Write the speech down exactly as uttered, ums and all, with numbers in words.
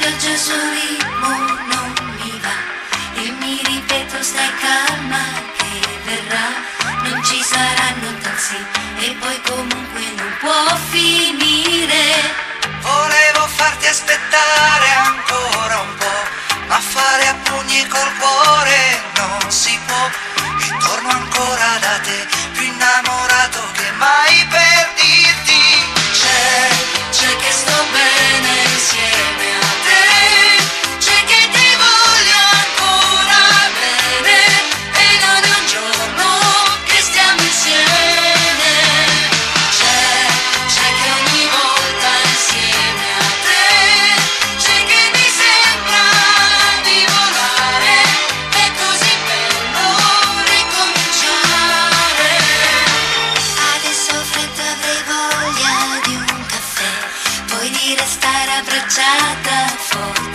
pioggia il suo ritmo non mi va e mi ripeto stai calma che verrà, non ci saranno taxi e poi comunque non può finire. Volevo farti aspettare ancora un po', ma fare a pugni col cuore non si può. E torno ancora da te, più innamorato che mai per dirti c'è, c'è che sto bene insieme a te, c'è che ti voglio ancora bene e non è un giorno che stiamo insieme. C'è, c'è che ogni volta insieme a te, c'è che mi sembra di volare, è così bello ricominciare. Adesso ho fretta, avrei voglia di un caffè, poi di restare abbracciata forte